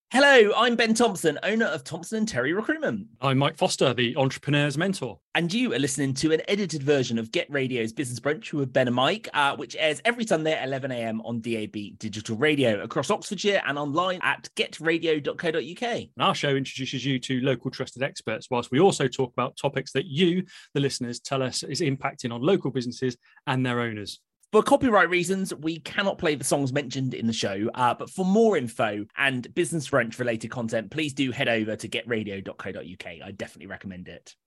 Hello, I'm Ben Thompson, owner of Thompson & Terry Recruitment. I'm Mike Foster, the entrepreneur's mentor. And you are listening to an edited version of Get Radio's Business Brunch with Ben and Mike, which airs every Sunday at 11 a.m. on DAB Digital Radio across Oxfordshire and online at getradio.co.uk. And our show introduces you to local trusted experts, whilst we also talk about topics that you, the listeners, tell us is impacting on local businesses and their owners. For copyright reasons, we cannot play the songs mentioned in the show, but for more info and Business Brunch related content, please do head over to getradio.co.uk. I definitely recommend it.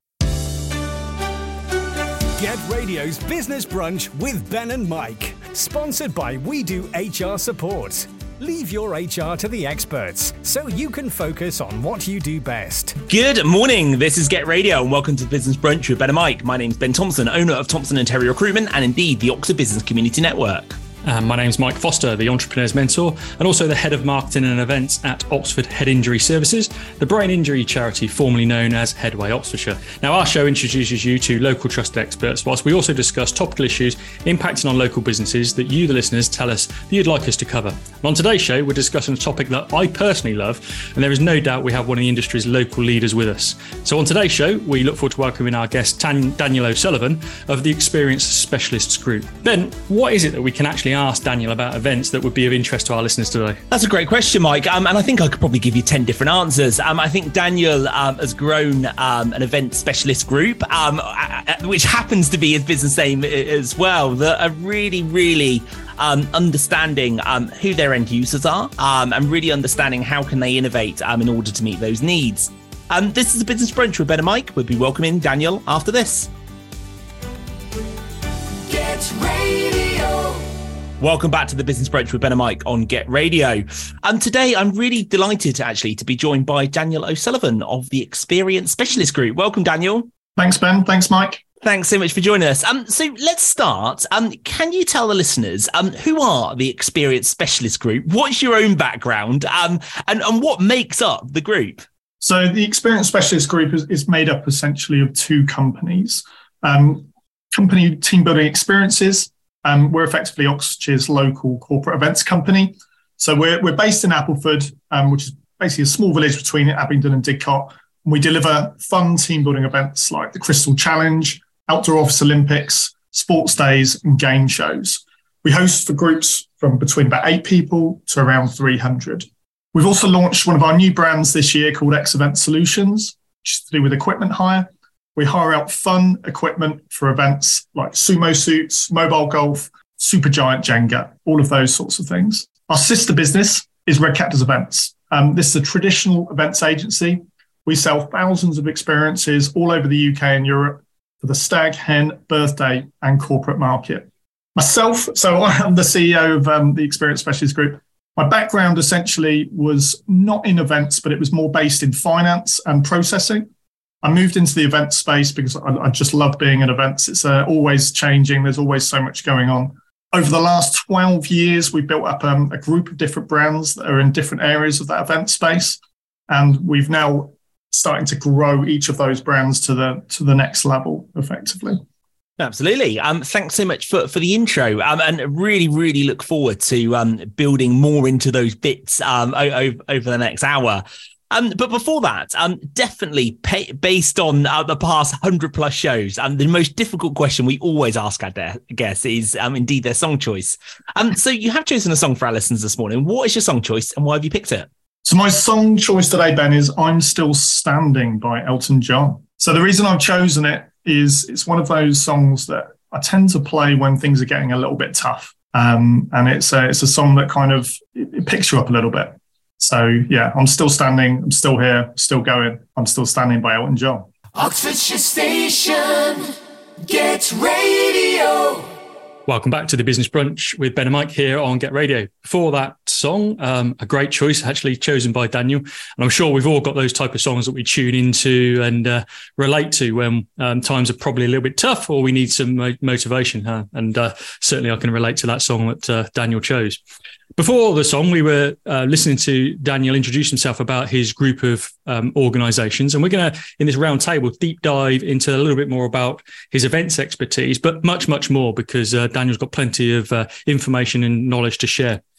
Get Radio's Business Brunch with Ben and Mike, sponsored by We Do HR Support. Leave your HR to the experts so you can focus on what you do best. Good morning. This is Get Radio and welcome to Business Brunch with Ben and Mike. My name's Ben Thompson, owner of Thompson & Terry Recruitment and indeed the Oxford Business Community Network. My name's Mike Foster, the entrepreneur's mentor, and also the head of marketing and events at Oxford Head Injury Services, the brain injury charity formerly known as Headway Oxfordshire. Now, our show introduces you to local trusted experts, whilst we also discuss topical issues impacting on local businesses that you, the listeners, tell us that you'd like us to cover. And on today's show, we're discussing a topic that I personally love, and there is no doubt we have one of the industry's local leaders with us. So on today's show, we look forward to welcoming our guest, Daniel O'Sullivan of the Experience Specialists Group. Ben, what is it that we can actually ask Daniel about events that would be of interest to our listeners today? That's a great question, Mike. And I think I could probably give you 10 different answers. I think Daniel has grown an event specialist group, which happens to be his business name as well, that are really understanding who their end users are and really understanding how can they innovate in order to meet those needs. This is a Business Brunch with Ben and Mike. We'll be welcoming Daniel after this. Get Radio. Welcome back to the Business Brunch with Ben and Mike on Get Radio. Today, I'm really delighted to be joined by Daniel O'Sullivan of the Experience Specialist Group. Welcome, Daniel. Thanks, Ben. Thanks, Mike. Thanks so much for joining us. So let's start. Can you tell the listeners who are the Experience Specialist Group? What's your own background and what makes up the group? So the Experience Specialist Group is made up essentially of two companies. Company Team Building Experiences. We're effectively Oxfordshire's local corporate events company. So we're based in Appleford, which is basically a small village between Abingdon and Didcot. And we deliver fun team building events like the Crystal Challenge, Outdoor Office Olympics, sports days and game shows. We host for groups from between about 8 people to around 300. We've also launched one of our new brands this year called X Event Solutions, which is to do with equipment hire. We hire out fun equipment for events like sumo suits, mobile golf, supergiant Jenga, all of those sorts of things. Our sister business is Red Cactus Events. This is a traditional events agency. We sell thousands of experiences all over the UK and Europe for the stag, hen, birthday and corporate market. Myself, so I am the CEO of the Experience Specialist Group. My background essentially was not in events, but it was more based in finance and processing. I moved into the event space because I just love being in events. It's always changing. There's always so much going on. Over the last 12 years, we built up a group of different brands that are in different areas of that event space. And we've now starting to grow each of those brands to the next level, effectively. Absolutely. Thanks so much for the intro and really look forward to building more into those bits over the next hour. But before that, definitely based on the past 100 plus shows, the most difficult question we always ask our guests is indeed their song choice. So you have chosen a song for our listeners this morning. What is your song choice and why have you picked it? So my song choice today, Ben, is I'm Still Standing by Elton John. So the reason I've chosen it is it's one of those songs that I tend to play when things are getting a little bit tough. And it's a song that kind of it picks you up a little bit. So, yeah, I'm still standing. I'm still here, still going. I'm still standing by Elton John. Oxfordshire Station, Get Radio. Welcome back to the Business Brunch with Ben and Mike here on Get Radio. Before that song, a great choice actually chosen by Daniel. And I'm sure we've all got those type of songs that we tune into and relate to when times are probably a little bit tough or we need some motivation. And certainly I can relate to that song that Daniel chose. Before the song, we were listening to Daniel introduce himself about his group of organisations. And we're going to, in this round table, deep dive into a little bit more about his events expertise, but much more because Daniel's got plenty of information and knowledge to share.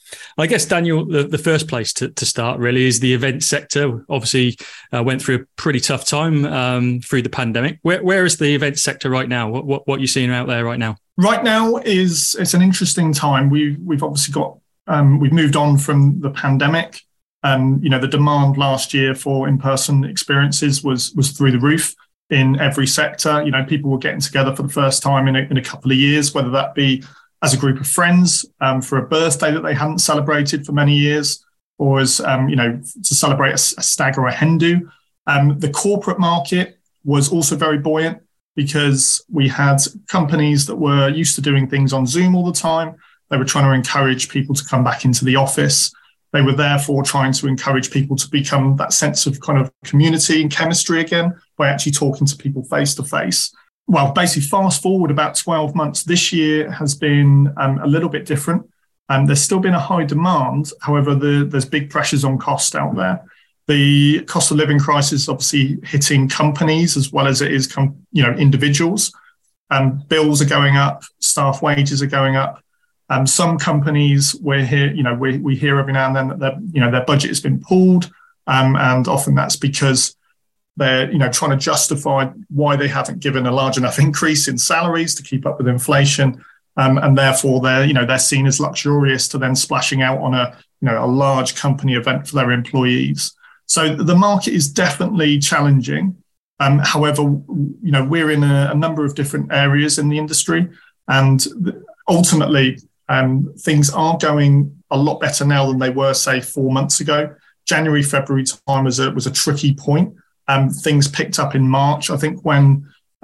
I guess, Daniel, the first place to start really is the event sector. Obviously, went through a pretty tough time through the pandemic. Where is the event sector right now? What are you seeing out there right now? Right now it's an interesting time. We've obviously got we've moved on from the pandemic. The demand last year for in-person experiences was through the roof in every sector. People were getting together for the first time in a couple of years, whether that be as a group of friends for a birthday that they hadn't celebrated for many years, or as to celebrate a stag or a hen do. The corporate market was also very buoyant because we had companies that were used to doing things on Zoom all the time. They were trying to encourage people to come back into the office. They were therefore trying to encourage people to become that sense of kind of community and chemistry again by actually talking to people face to face. Well, basically, fast forward about 12 months, this year has been a little bit different. There's still been a high demand. However, there's big pressures on cost out there. The cost of living crisis is obviously hitting companies as well as it is individuals. Bills are going up, staff wages are going up. Some companies we hear every now and then that their budget has been pulled, and often that's because they're trying to justify why they haven't given a large enough increase in salaries to keep up with inflation, and therefore they're seen as luxurious to then splashing out on a large company event for their employees. So the market is definitely challenging. However, we're in a number of different areas in the industry, and ultimately things are going a lot better now than they were, say, 4 months ago. January, February time was a tricky point. Things picked up in March. I think when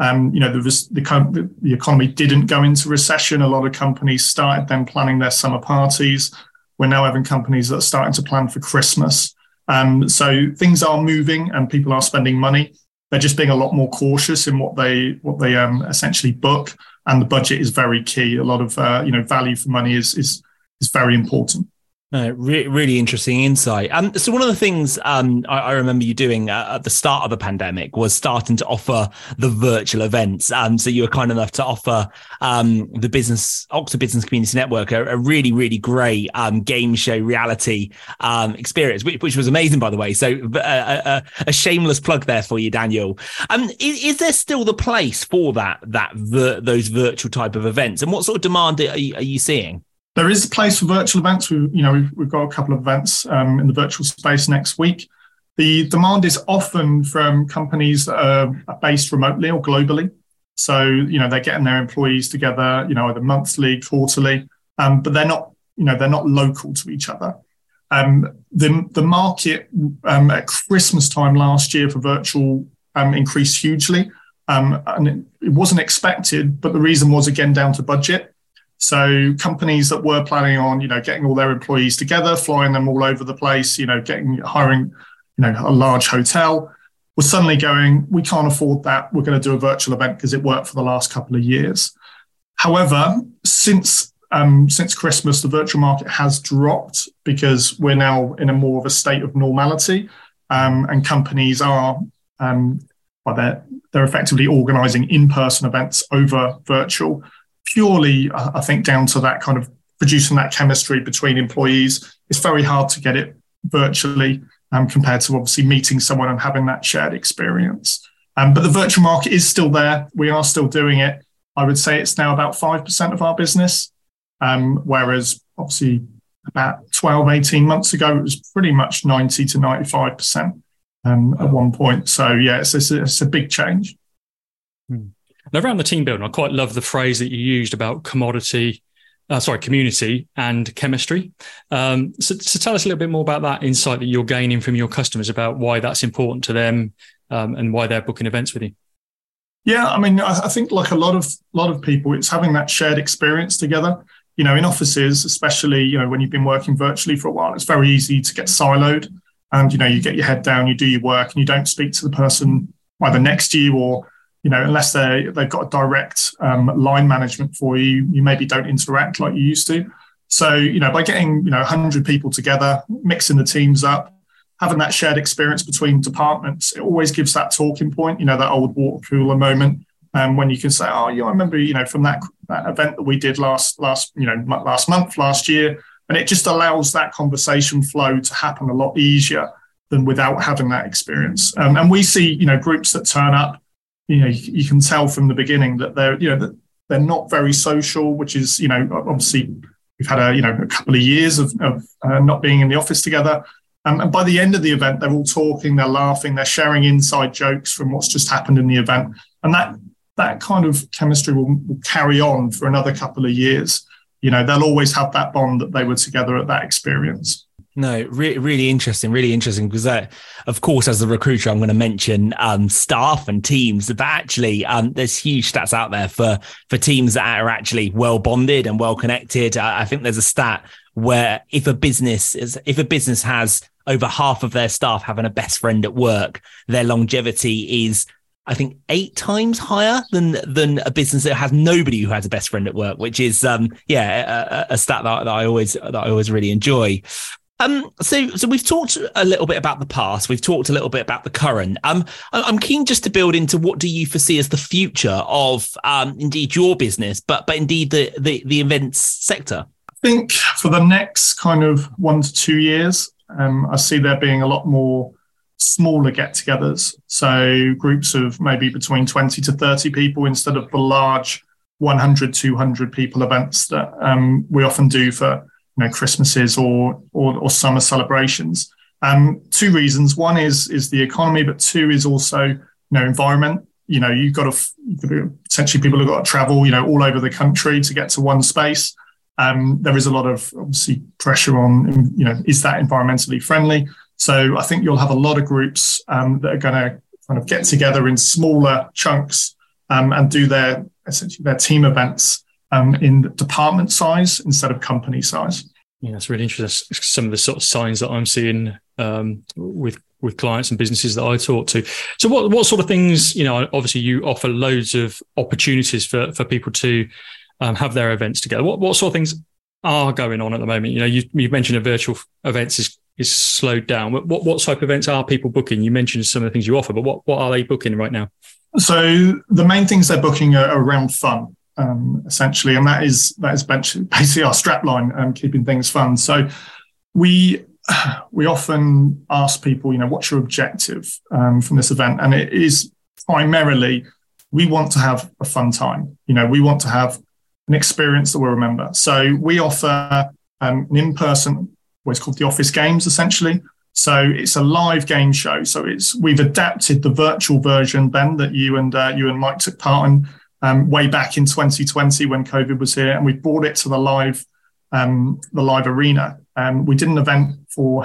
the economy didn't go into recession, a lot of companies started then planning their summer parties. We're now having companies that are starting to plan for Christmas. So things are moving and people are spending money. They're just being a lot more cautious in what they essentially book, and the budget is very key. A lot of value for money is very important. Really interesting insight. So one of the things I remember you doing at the start of the pandemic was starting to offer the virtual events. So you were kind enough to offer the Oxford Business Community Network a really, really great game show reality experience, which was amazing, by the way. So a shameless plug there for you, Daniel. Is there still the place for those virtual type of events? And what sort of demand are you seeing? There is a place for virtual events. We've got a couple of events in the virtual space next week. The demand is often from companies that are based remotely or globally. So, they're getting their employees together, either monthly, quarterly, but they're not local to each other. The market at Christmas time last year for virtual increased hugely. And it wasn't expected, but the reason was, again, down to budget. So companies that were planning on, getting all their employees together, flying them all over the place, hiring, a large hotel, were suddenly going, we can't afford that. We're going to do a virtual event because it worked for the last couple of years. However, since Christmas, the virtual market has dropped because we're now in a more of a state of normality, and companies are, they're effectively organising in-person events over virtual. Purely, I think, down to that kind of producing that chemistry between employees. It's very hard to get it virtually compared to obviously meeting someone and having that shared experience. But the virtual market is still there. We are still doing it. I would say it's now about 5% of our business, whereas obviously about 12, 18 months ago, it was pretty much 90 to 95% at one point. So, yeah, it's a big change. And around the team building, I quite love the phrase that you used about community and chemistry. So tell us a little bit more about that insight that you're gaining from your customers about why that's important to them and why they're booking events with you. Yeah, I mean, I think like a lot of people, it's having that shared experience together. In offices, especially, when you've been working virtually for a while, it's very easy to get siloed and, you get your head down, you do your work and you don't speak to the person either next to you or unless they've got a direct line management for you, you maybe don't interact like you used to. So, by getting, 100 people together, mixing the teams up, having that shared experience between departments, it always gives that talking point, that old water cooler moment when you can say, oh, yeah, I remember, from that event that we did last month, last year, And it just allows that conversation flow to happen a lot easier than without having that experience. And we see, groups that turn up, you can tell from the beginning that they're not very social, which is, obviously we've had a couple of years of not being in the office together. And by the end of the event, they're all talking, they're laughing, they're sharing inside jokes from what's just happened in the event. And that kind of chemistry will carry on for another couple of years. They'll always have that bond that they were together at that experience. No, really interesting because, of course, as a recruiter, I'm going to mention staff and teams, but actually there's huge stats out there for teams that are actually well bonded and well connected. I think there's a stat where if a business has over half of their staff having a best friend at work, their longevity is, I think, 8 times higher than a business that has nobody who has a best friend at work, which is a stat that I always really enjoy. So we've talked a little bit about the past. We've talked a little bit about the current. I'm keen just to build into what do you foresee as the future of indeed your business, but indeed the events sector. I think for the next kind of 1 to 2 years, I see there being a lot more smaller get-togethers. So groups of maybe between 20 to 30 people instead of the large 100, 200 people events that we often do for Christmases or summer celebrations. 2 reasons. One is the economy, but 2 is also environment. You've got to potentially people have got to travel all over the country to get to one space. There is a lot of obviously pressure on is that environmentally friendly? So I think you'll have a lot of groups that are going to kind of get together in smaller chunks and do their team events in department size instead of company size. Yeah, that's really interesting. That's some of the sort of signs that I'm seeing with clients and businesses that I talk to. So what sort of things, obviously you offer loads of opportunities for people to have their events together. What sort of things are going on at the moment? You've mentioned a virtual events is slowed down. What type of events are people booking? You mentioned some of the things you offer, but what are they booking right now? So the main things they're booking are around fun. Essentially, and that is basically our strapline, keeping things fun. So we often ask people, what's your objective from this event, and it is primarily we want to have a fun time. We want to have an experience that we'll remember. So we offer an in-person, what's called the Office Games, essentially. So it's a live game show. So we've adapted the virtual version, Ben, that you and Mike took part in. Way back in 2020 when COVID was here, and we brought it to the live arena. We did an event for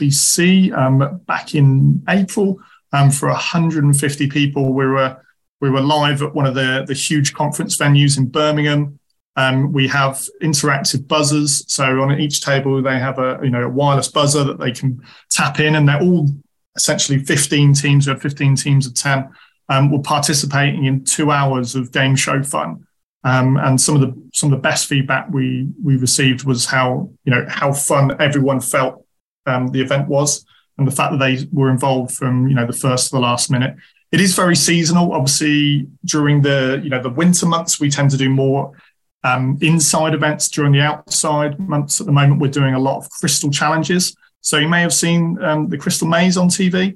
HSBC back in April for 150 people. We were live at one of the huge conference venues in Birmingham. We have interactive buzzers. So on each table they have a wireless buzzer that they can tap in, and they're all essentially 15 teams. We had 15 teams of 10. Were participating in 2 hours of game show fun, and some of the best feedback we received was how fun everyone felt the event was, and the fact that they were involved from the first to the last minute. It is very seasonal. Obviously, during the winter months, we tend to do more inside events. During the outside months, at the moment, we're doing a lot of crystal challenges. So you may have seen the Crystal Maze on TV.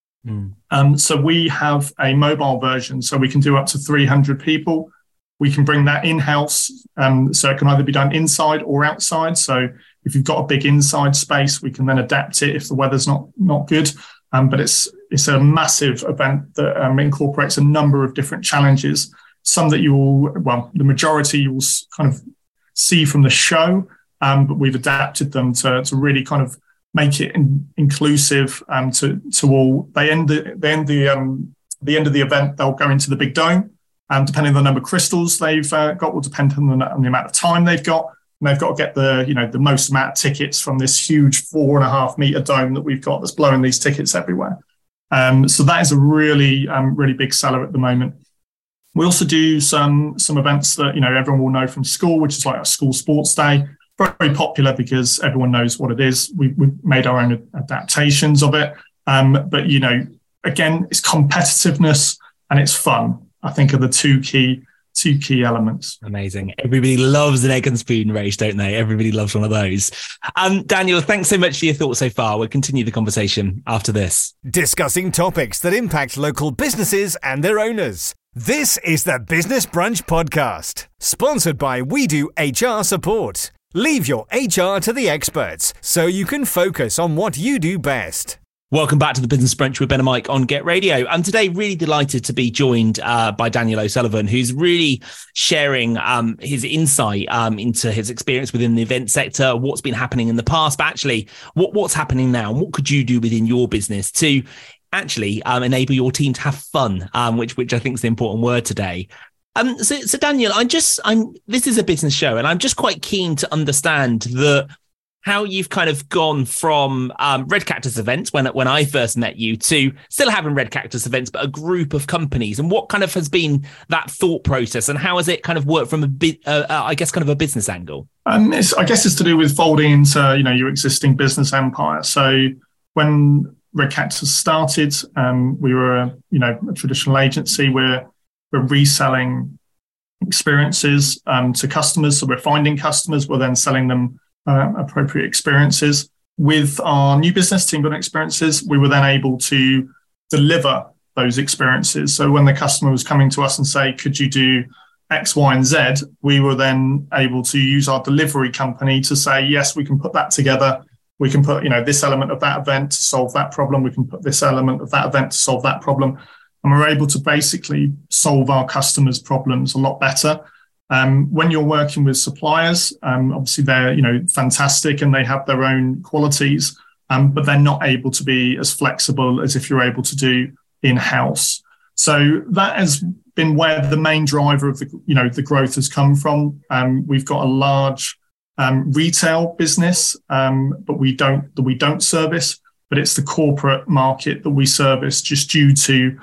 So we have a mobile version, so we can do up to 300 people. We can bring that in-house, so it can either be done inside or outside. So if you've got a big inside space, we can then adapt it if the weather's not good. But it's a massive event that incorporates a number of different challenges. Some that the majority you will kind of see from the show, but we've adapted them to really kind of make it inclusive to all. The end of the event, they'll go into the big dome, and depending on the number of crystals they've got will depend on the amount of time they've got. And they've got to get the most amount of tickets from this huge 4.5 meter dome that we've got that's blowing these tickets everywhere. So that is a really big seller at the moment. We also do some events that everyone will know from school, which is like a school sports day. Very popular because everyone knows what it is. We've made our own adaptations of it. But, again, it's competitiveness and it's fun, I think, are the 2 key two key elements. Amazing. Everybody loves an egg and spoon race, don't they? Everybody loves one of those. Daniel, thanks so much for your thoughts so far. We'll continue the conversation after this. Discussing topics that impact local businesses and their owners. This is the Business Brunch Podcast, sponsored by We Do HR Support. Leave your HR to the experts so you can focus on what you do best. Welcome back to the Business Brunch with Ben and Mike on Get Radio. I'm today really delighted to be joined by Daniel O'Sullivan, who's really sharing his insight into his experience within the event sector, what's been happening in the past, but actually what's happening now, and what could you do within your business to actually enable your team to have fun, which I think is the important word today. So Daniel, this is a business show, and I'm just quite keen to understand how you've kind of gone from Red Cactus events when I first met you to still having Red Cactus events, but a group of companies, and what kind of has been that thought process, and how has it kind of worked from a business angle? I guess it's to do with folding into your existing business empire. So when Red Cactus started, we were a traditional agency. We're reselling experiences to customers. So we're finding customers, we're then selling them appropriate experiences. With our new business, Team Building Experiences, we were then able to deliver those experiences. So when the customer was coming to us and say, could you do X, Y, and Z, we were then able to use our delivery company to say, yes, we can put that together. We can put, this element of that event to solve that problem. We can put this element of that event to solve that problem. And we're able to basically solve our customers' problems a lot better. When you're working with suppliers, obviously they're, fantastic and they have their own qualities, but they're not able to be as flexible as if you're able to do in-house. So that has been where the main driver of the growth has come from. We've got a large retail business, but we don't service, but it's the corporate market that we service just due to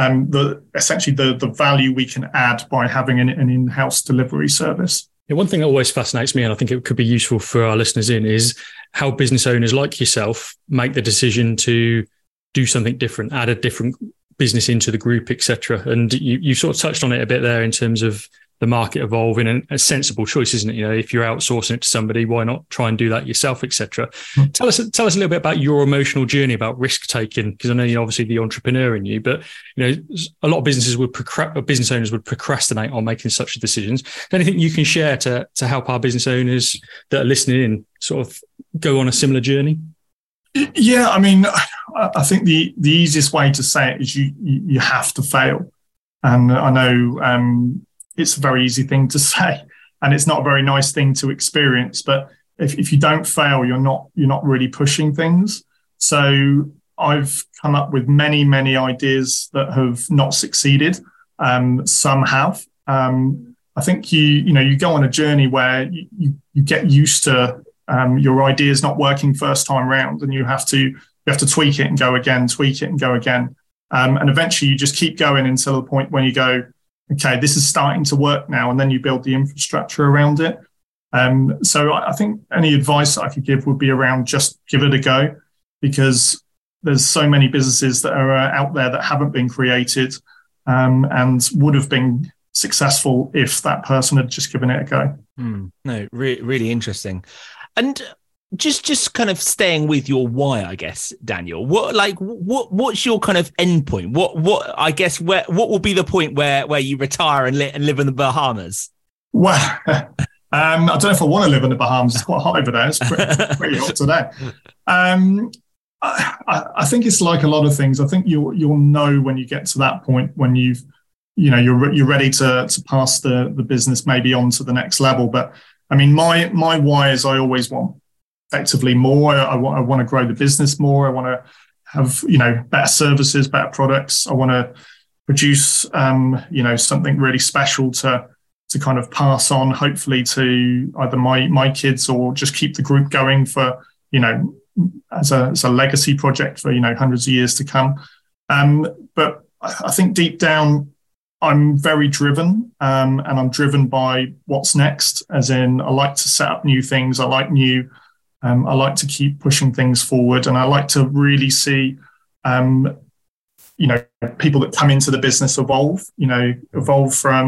the value we can add by having an in-house delivery service. Yeah, one thing that always fascinates me, and I think it could be useful for our listeners is how business owners like yourself make the decision to do something different, add a different business into the group, etc. And you sort of touched on it a bit there in terms of the market evolving, and a sensible choice, isn't it? If you're outsourcing it to somebody, why not try and do that yourself, etc. Tell us a little bit about your emotional journey about risk taking, because I know you're obviously the entrepreneur in you, but a lot of business owners would procrastinate on making such decisions. Anything you can share to help our business owners that are listening in sort of go on a similar journey? Yeah, I mean, I think the easiest way to say it is you have to fail, and I know. It's a very easy thing to say, and it's not a very nice thing to experience. But if you don't fail, you're not really pushing things. So I've come up with many, many ideas that have not succeeded. Some have. I think you go on a journey where you get used to your ideas not working first time round, and you have to tweak it and go again, tweak it and go again, and eventually you just keep going until the point when you go, okay, this is starting to work now, and then you build the infrastructure around it. So I think any advice that I could give would be around just give it a go, because there's so many businesses that are out there that haven't been created and would have been successful if that person had just given it a go. No, really interesting. And just kind of staying with your why, I guess, Daniel, what's your kind of end point? What will be the point where you retire and live in the Bahamas? Well, I don't know if I want to live in the Bahamas. It's quite hot over there. It's pretty hot today. I think it's like a lot of things. I think you'll know when you get to that point when you're ready to pass the business maybe on to the next level. But I mean, my why is I always want effectively more. I want to grow the business more. I want to have better services, better products. I want to produce something really special to kind of pass on, hopefully to either my kids or just keep the group going for as a legacy project for hundreds of years to come. But I think deep down I'm very driven, and I'm driven by what's next. As in, I like to set up new things. I like to keep pushing things forward, and I like to really see, people that come into the business evolve from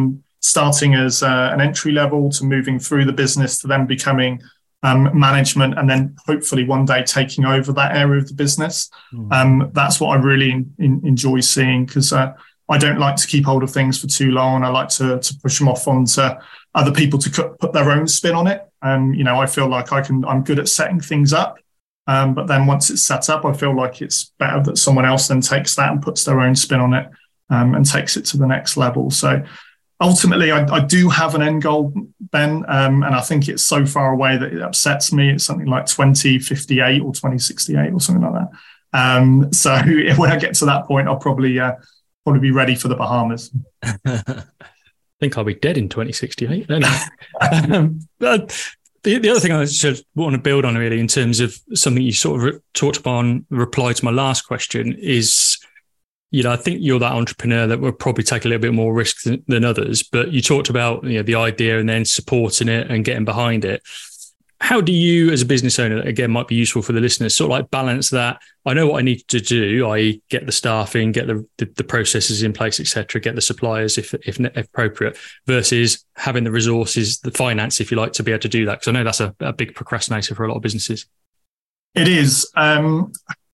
starting as an entry level to moving through the business to then becoming management, and then hopefully one day taking over that area of the business. That's what I really enjoy seeing, because I don't like to keep hold of things for too long. I like to push them off onto other people to put their own spin on it. I feel like I'm good at setting things up. But then once it's set up, I feel like it's better that someone else then takes that and puts their own spin on it, and takes it to the next level. So ultimately, I do have an end goal, Ben, and I think it's so far away that it upsets me. It's something like 2058 or 2068 or something like that. So when I get to that point, I'll probably be ready for the Bahamas. I think I'll be dead in 2068. Don't I? The other thing I just want to build on really, in terms of something you sort of talked upon, reply to my last question, is, I think you're that entrepreneur that will probably take a little bit more risk than others, but you talked about the idea and then supporting it and getting behind it. How do you, as a business owner, again, might be useful for the listeners, sort of like balance that? I know what I need to do, i.e. get the staff in, get the processes in place, etc., get the suppliers if appropriate, versus having the resources, the finance, if you like, to be able to do that. Because I know that's a big procrastinator for a lot of businesses. It is. I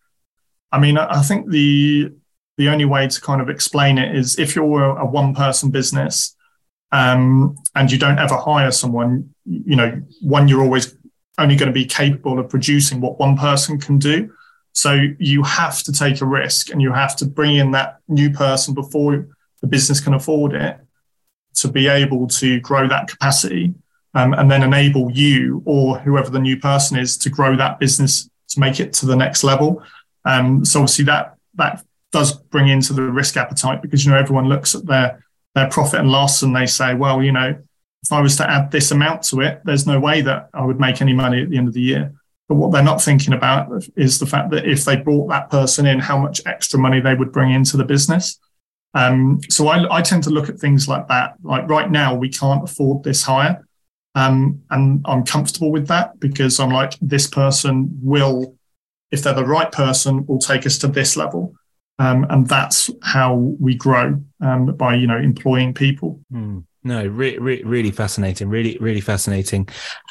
think the only way to kind of explain it is, if you're a one-person business and you don't ever hire someone, you're always only going to be capable of producing what one person can do. So you have to take a risk, and you have to bring in that new person before the business can afford it, to be able to grow that capacity, and then enable you or whoever the new person is to grow that business to make it to the next level. So obviously that does bring into the risk appetite, because everyone looks at their profit and loss and they say, well, if I was to add this amount to it, there's no way that I would make any money at the end of the year. But what they're not thinking about is the fact that if they brought that person in, how much extra money they would bring into the business. So I tend to look at things like that. Like right now, we can't afford this hire. And I'm comfortable with that, because I'm like, this person will, if they're the right person, will take us to this level. And that's how we grow, by, employing people. No, really fascinating. Really fascinating.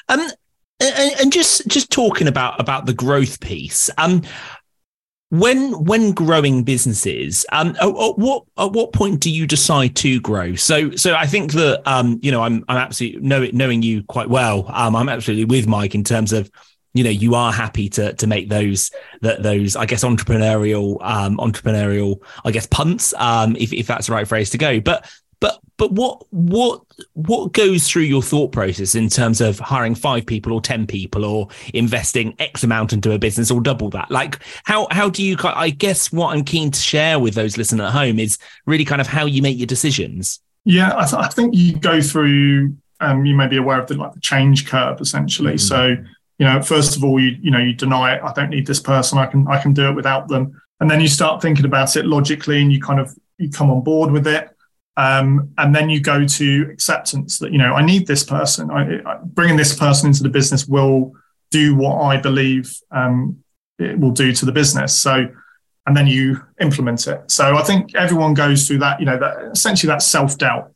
And just talking about the growth piece. When growing businesses, at what point do you decide to grow? So I think that I'm absolutely knowing you quite well. I'm absolutely with Mike in terms of, you are happy to make those I guess entrepreneurial I guess punts, if that's the right phrase to go. But what goes through your thought process in terms of hiring 5 people or 10 people, or investing X amount into a business or double that? Like how do you, I guess what I'm keen to share with those listening at home is really kind of how you make your decisions. Yeah, I think you go through, you may be aware of the change curve essentially. So, first of all, you deny it. I don't need this person. I can do it without them. And then you start thinking about it logically, and you come on board with it. And then you go to acceptance that, I need this person. Bringing this person into the business will do what I believe it will do to the business. So, and then you implement it. So I think everyone goes through that, that essentially that self-doubt.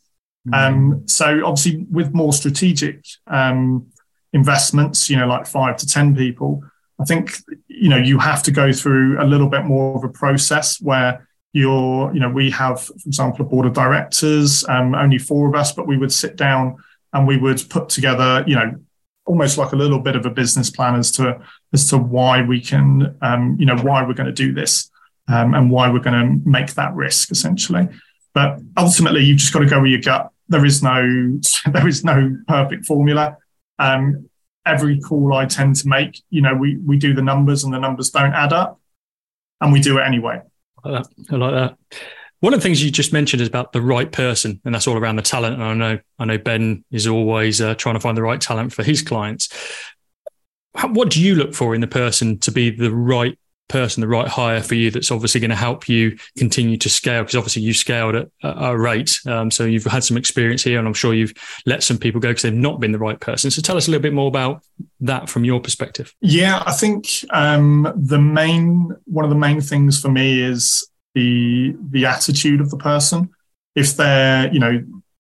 So obviously with more strategic investments, like 5 to 10 people, I think, you have to go through a little bit more of a process where we have, for example, a board of directors, only 4 of us, but we would sit down and we would put together, almost like a little bit of a business plan as to why we can, why we're going to do this, and why we're going to make that risk essentially. But ultimately, you've just got to go with your gut. There is no perfect formula. Every call I tend to make, we do the numbers and the numbers don't add up, and we do it anyway. I like that. One of the things you just mentioned is about the right person, and that's all around the talent. And I know Ben is always trying to find the right talent for his clients. What do you look for in the person to be the right person, the right hire for you, that's obviously going to help you continue to scale? Because obviously you've scaled at a rate. So you've had some experience here, and I'm sure you've let some people go because they've not been the right person. So tell us a little bit more about that from your perspective. Yeah, I think one of the main things for me is the attitude of the person. If they're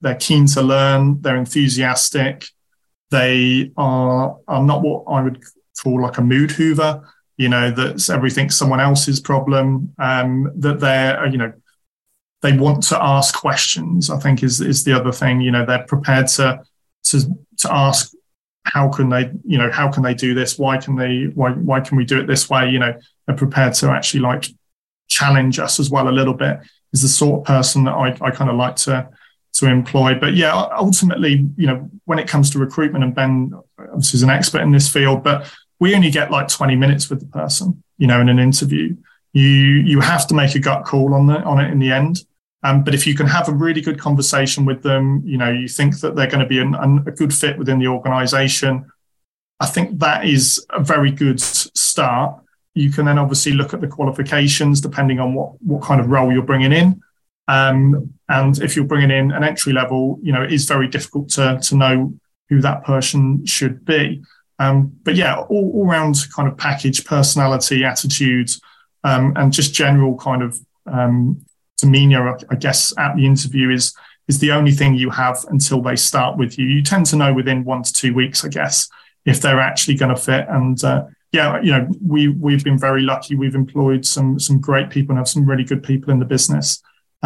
they're keen to learn, they're enthusiastic, they are not what I would call like a mood hoover, that's everything's someone else's problem, that they're, they want to ask questions, I think is the other thing. They're prepared to ask, how can they do this? Why can we do it this way? They're prepared to actually like challenge us as well a little bit, is the sort of person that I kind of like to employ. But yeah, ultimately, when it comes to recruitment, and Ben obviously is an expert in this field, but we only get like 20 minutes with the person, in an interview. You have to make a gut call on it in the end. But if you can have a really good conversation with them, you think that they're going to be a good fit within the organization, I think that is a very good start. You can then obviously look at the qualifications depending on what kind of role you're bringing in. And if you're bringing in an entry level, it is very difficult to know who that person should be. But yeah, all round kind of package, personality, attitudes, and just general kind of demeanor, I guess, at the interview is the only thing you have until they start with you. You tend to know within 1 to 2 weeks, I guess, if they're actually going to fit. And we've been very lucky. We've employed some great people and have some really good people in the business.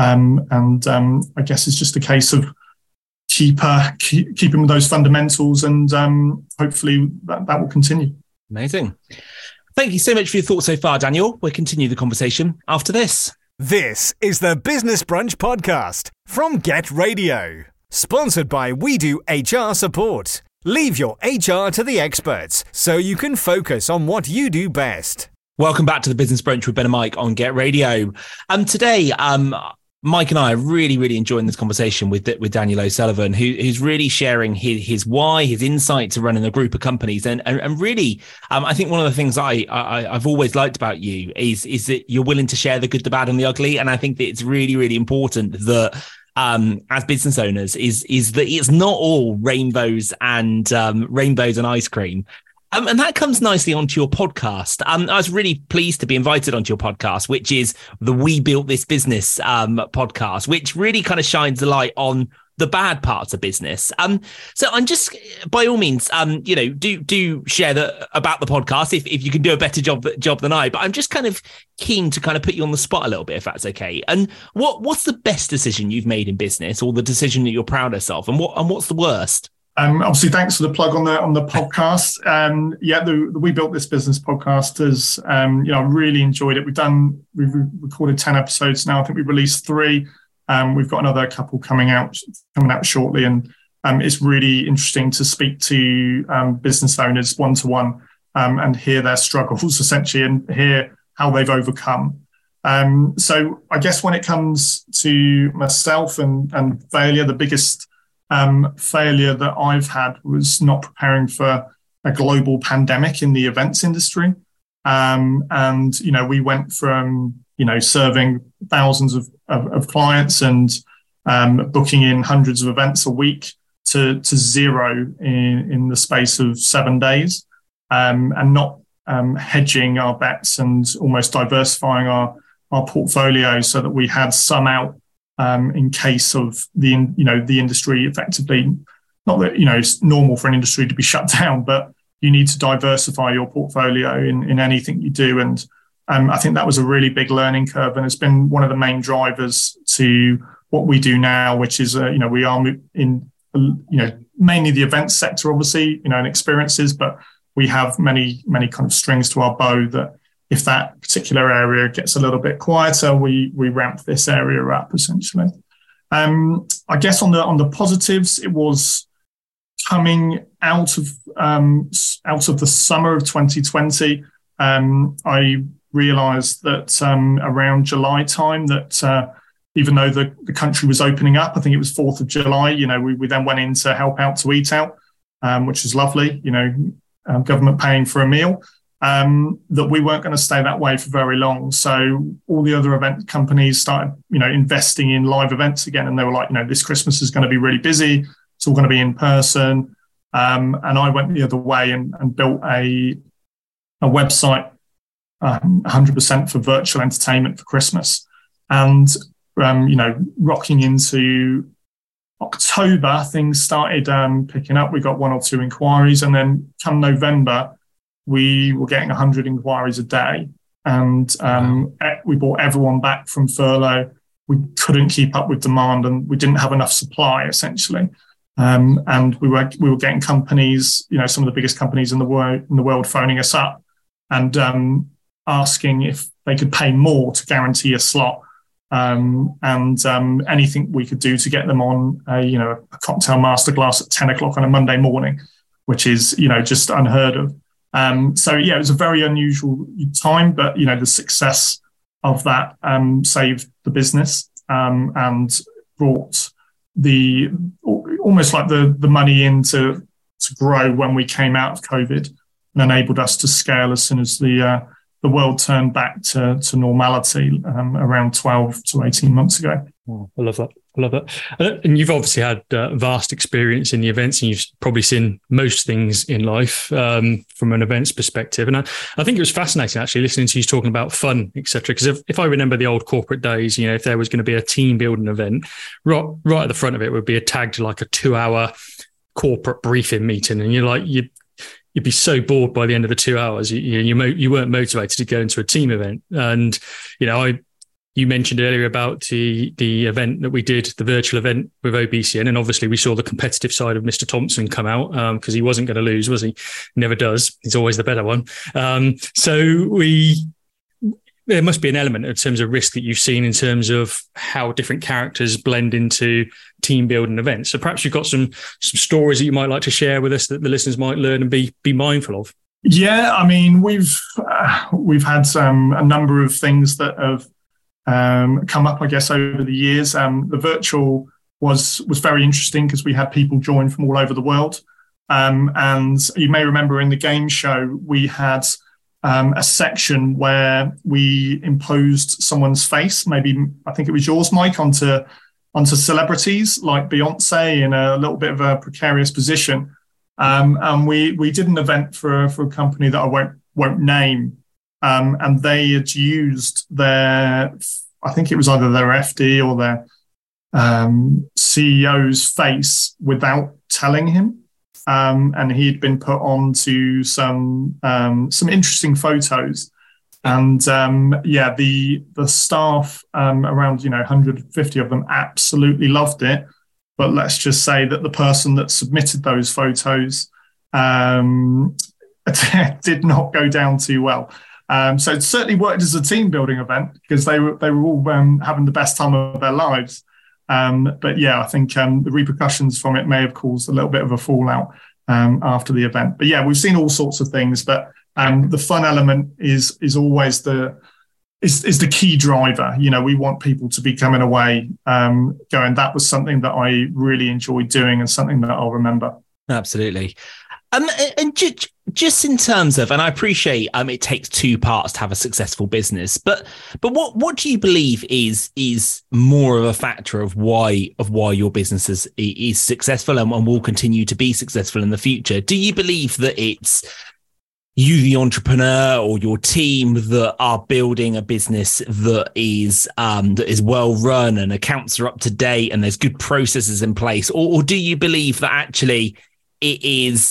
I guess it's just a case of keeping with those fundamentals, and hopefully that will continue. Amazing. Thank you so much for your thoughts so far, Daniel. We'll continue the conversation after this. This is the Business Brunch podcast from Get Radio, sponsored by We Do HR Support. Leave your HR to the experts so you can focus on what you do best. Welcome back to the Business Brunch with Ben and Mike on Get Radio. Today, Mike and I are really, really enjoying this conversation with Daniel O'Sullivan, who's really sharing his why, his insight to running a group of companies. And really, I think one of the things I've always liked about you is that you're willing to share the good, the bad and the ugly. And I think that it's really, really important that as business owners is that it's not all rainbows and ice cream. And that comes nicely onto your podcast. I was really pleased to be invited onto your podcast, which is the We Built This Business podcast, which really kind of shines the light on the bad parts of business. So I'm just, by all means, do share about the podcast if you can do a better job than I. But I'm just kind of keen to kind of put you on the spot a little bit, if that's okay. And what's the best decision you've made in business, or the decision that you're proudest of, and what's the worst? Obviously, thanks for the plug on the podcast. The We Built This Business podcast is, I really enjoyed it. We've recorded 10 episodes now. I think we've released 3. We've got another couple coming out shortly, and it's really interesting to speak to business owners one-to-one and hear their struggles essentially, and hear how they've overcome. So I guess when it comes to myself and failure, the biggest failure that I've had was not preparing for a global pandemic in the events industry. We went from, serving thousands of clients and booking in hundreds of events a week to 0 in the space of 7 days, and not hedging our bets and almost diversifying our portfolio so that we had some out in case of the industry effectively. Not that, it's normal for an industry to be shut down, but you need to diversify your portfolio in anything you do. And I think that was a really big learning curve, and it's been one of the main drivers to what we do now, which is, we are in, mainly the events sector, obviously, and experiences, but we have many, many kind of strings to our bow that if that particular area gets a little bit quieter, we ramp this area up essentially. I guess on the positives, it was coming out of the summer of 2020. I realised that around July time that even though the country was opening up, I think it was 4th of July. We then went in to help out to eat out, which is lovely. Government paying for a meal. That we weren't going to stay that way for very long. So all the other event companies started, investing in live events again. And they were like, this Christmas is going to be really busy. It's all going to be in person. And I went the other way and built a website 100% for virtual entertainment for Christmas. And, rocking into October, things started picking up. We got 1 or 2 inquiries, and then come November, we were getting 100 inquiries a day. And we brought everyone back from furlough. We couldn't keep up with demand, and we didn't have enough supply, essentially. And we were getting companies, some of the biggest companies in the world phoning us up and asking if they could pay more to guarantee a slot. And anything we could do to get them on a cocktail masterclass at 10 o'clock on a Monday morning, which is, just unheard of. It was a very unusual time, but, the success of that saved the business and brought almost like the money in to grow when we came out of COVID, and enabled us to scale as soon as the world turned back to normality around 12 to 18 months ago. Oh, I love that. And you've obviously had vast experience in the events, and you've probably seen most things in life from an events perspective. And I think it was fascinating actually listening to you talking about fun, etc. Because if I remember the old corporate days, if there was going to be a team building event, right at the front of it would be a tagged like a 2-hour corporate briefing meeting, and you'd be so bored by the end of the 2 hours. You weren't motivated to go into a team event. And you mentioned earlier about the event that we did, the virtual event with OBCN, and obviously we saw the competitive side of Mr. Thompson come out because he wasn't going to lose, was he? Never does. He's always the better one. There must be an element in terms of risk that you've seen in terms of how different characters blend into team building events. So perhaps you've got some stories that you might like to share with us that the listeners might learn and be mindful of. Yeah, I mean, we've had a number of things that have come up, I guess, over the years. The virtual was very interesting because we had people join from all over the world. And you may remember in the game show, we had a section where we imposed someone's face, maybe I think it was yours, Mike, onto celebrities like Beyonce in a little bit of a precarious position. And we did an event for a company that I won't name. And they had used I think it was either their FD or their CEO's face without telling him. And he'd been put on to some interesting photos. And the staff, around 150 of them, absolutely loved it. But let's just say that the person that submitted those photos did not go down too well. So it certainly worked as a team building event because they were all having the best time of their lives. But yeah, I think the repercussions from it may have caused a little bit of a fallout after the event. But yeah, we've seen all sorts of things. But the fun element is always the key driver. We want people to be coming away going, that was something that I really enjoyed doing and something that I'll remember. Absolutely. And just in terms of, and I appreciate it takes 2 parts to have a successful business, but what do you believe is more of a factor of why your business is successful and will continue to be successful in the future? Do you believe that it's you, the entrepreneur, or your team that are building a business that is well run and accounts are up to date and there's good processes in place, or do you believe that actually it is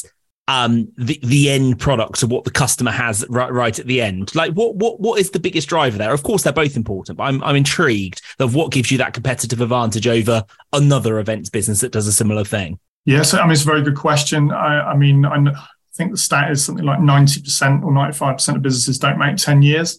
the end product of what the customer has right at the end? Like what is the biggest driver there? Of course, they're both important, but I'm intrigued of what gives you that competitive advantage over another events business that does a similar thing. Yes, it's a very good question. I think the stat is something like 90% or 95% of businesses don't make 10 years.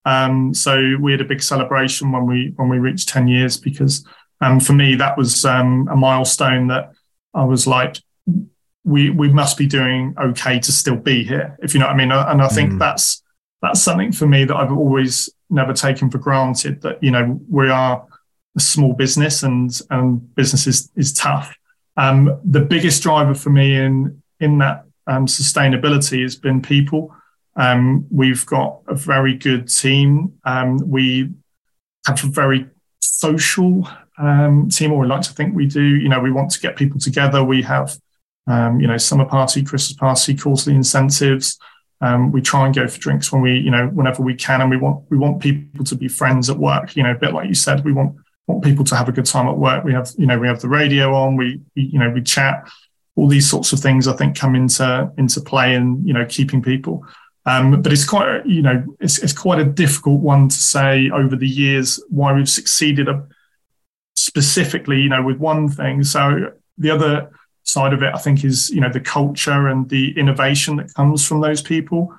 So we had a big celebration when we reached 10 years because for me that was a milestone that I was like, we must be doing okay to still be here, if you know what I mean. And I think that's something for me that I've always never taken for granted, that, we are a small business and business is tough. The biggest driver for me in that sustainability has been people. We've got a very good team. We have a very social team, or we like to think we do. We want to get people together. We have summer party, Christmas party, quarterly incentives. We try and go for drinks whenever we can, and we want people to be friends at work. A bit like you said, we want want people to have a good time at work. We have the radio on, we chat, all these sorts of things I think come into play and, keeping people. But it's quite, it's quite a difficult one to say over the years why we've succeeded specifically, with one thing. So the other side of it, I think, is, the culture and the innovation that comes from those people.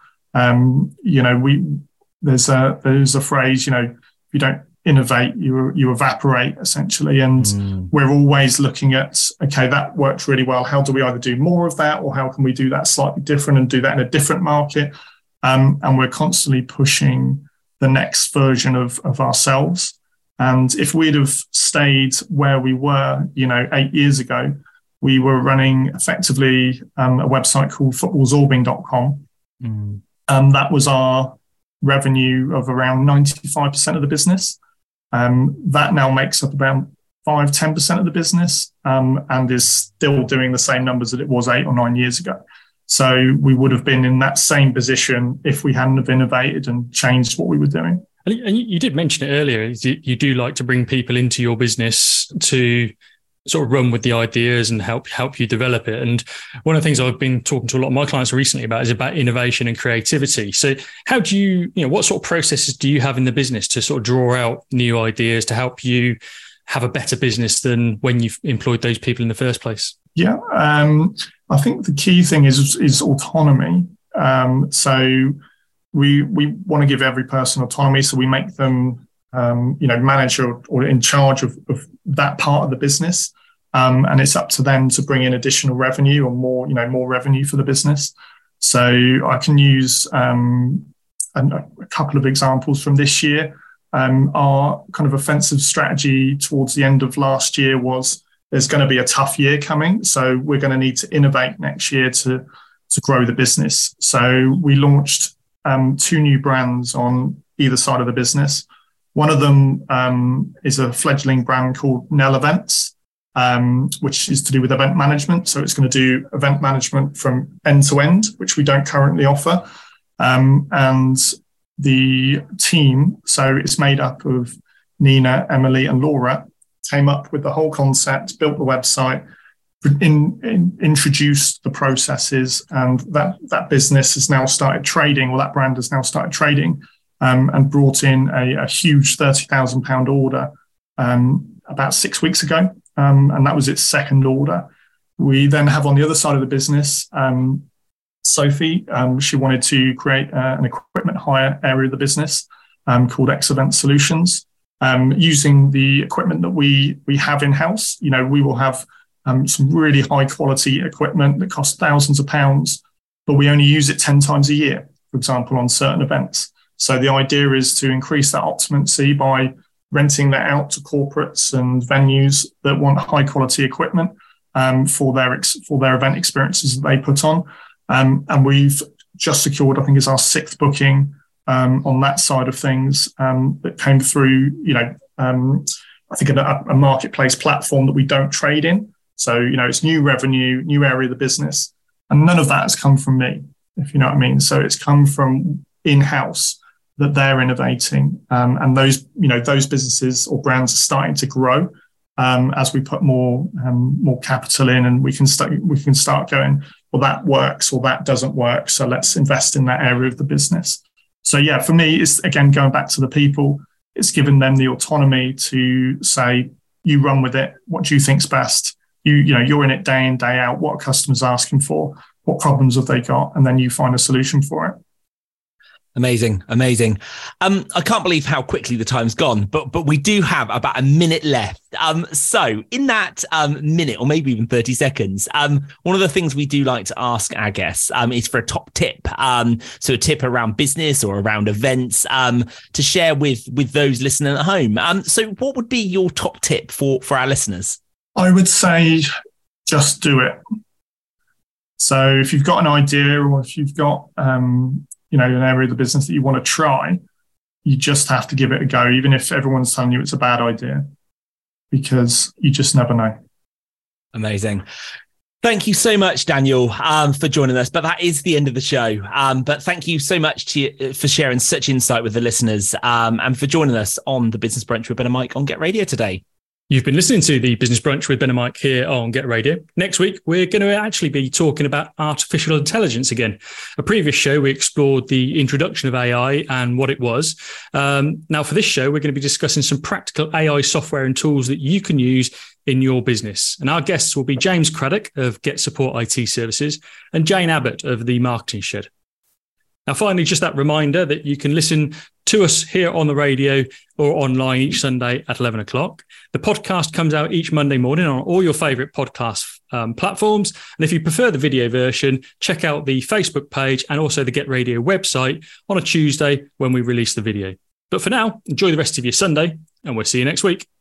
There's a phrase, if you don't innovate, you evaporate, essentially. And we're always looking at, okay, that worked really well. How do we either do more of that, or how can we do that slightly different and do that in a different market? And we're constantly pushing the next version of ourselves. And if we'd have stayed where we were, 8 years ago, we were running effectively a website called footballsorbing.com. That was our revenue of around 95% of the business. That now makes up about 5-10% of the business, and is still doing the same numbers that it was 8 or 9 years ago. So we would have been in that same position if we hadn't have innovated and changed what we were doing. And you did mention it earlier, you do like to bring people into your business to sort of run with the ideas and help you develop it. And one of the things I've been talking to a lot of my clients recently about is about innovation and creativity. So how do you what sort of processes do you have in the business to sort of draw out new ideas to help you have a better business than when you've employed those people in the first place? Yeah, I think the key thing is autonomy. So we want to give every person autonomy. So we make them, manager or in charge of that part of the business. And it's up to them to bring in additional revenue or more revenue for the business. So I can use a couple of examples from this year. Our kind of offensive strategy towards the end of last year was there's going to be a tough year coming. So we're going to need to innovate next year to grow the business. So we launched 2 new brands on either side of the business. One of them is a fledgling brand called Nell Events, which is to do with event management. So it's going to do event management from end to end, which we don't currently offer. And the team, so it's made up of Nina, Emily, and Laura, came up with the whole concept, built the website, introduced the processes, and that business has now started trading, or that brand has now started trading, and brought in a huge £30,000 order about 6 weeks ago, and that was its second order. We then have on the other side of the business, Sophie. She wanted to create an equipment hire area of the business called X Event Solutions. Using the equipment that we have in-house, we will have some really high quality equipment that costs thousands of pounds, but we only use it 10 times a year, for example, on certain events. So the idea is to increase that occupancy by renting that out to corporates and venues that want high quality equipment for their event experiences that they put on. And we've just secured, I think it's our 6th booking on that side of things that came through, I think a marketplace platform that we don't trade in. So, it's new revenue, new area of the business. And none of that has come from me, if you know what I mean. So it's come from in-house that they're innovating. And those businesses or brands are starting to grow as we put more capital in, and we can start going, well, that works or that doesn't work. So let's invest in that area of the business. So yeah, for me, it's again, going back to the people, it's giving them the autonomy to say, you run with it. What do you think's best? You're in it day in, day out. What are customers asking for? What problems have they got? And then you find a solution for it. Amazing. I can't believe how quickly the time's gone, but we do have about a minute left. So in that minute, or maybe even 30 seconds, one of the things we do like to ask our guests is for a top tip. So a tip around business or around events to share with those listening at home. So what would be your top tip for our listeners? I would say just do it. So if you've got an idea, or if you've got an area of the business that you want to try, you just have to give it a go, even if everyone's telling you it's a bad idea, because you just never know. Amazing. Thank you so much, Daniel, for joining us. But that is the end of the show. But thank you so much for sharing such insight with the listeners and for joining us on the Business Brunch with Ben and Mike on Get Radio today. You've been listening to the Business Brunch with Ben and Mike here on Get Radio. Next week, we're going to actually be talking about artificial intelligence again. A previous show, we explored the introduction of AI and what it was. Now, for this show, we're going to be discussing some practical AI software and tools that you can use in your business. And our guests will be James Craddock of Get Support IT Services and Jane Abbott of The Marketing Shed. Now, finally, just that reminder that you can listen to us here on the radio or online each Sunday at 11 o'clock. The podcast comes out each Monday morning on all your favourite podcast platforms. And if you prefer the video version, check out the Facebook page and also the Get Radio website on a Tuesday when we release the video. But for now, enjoy the rest of your Sunday and we'll see you next week.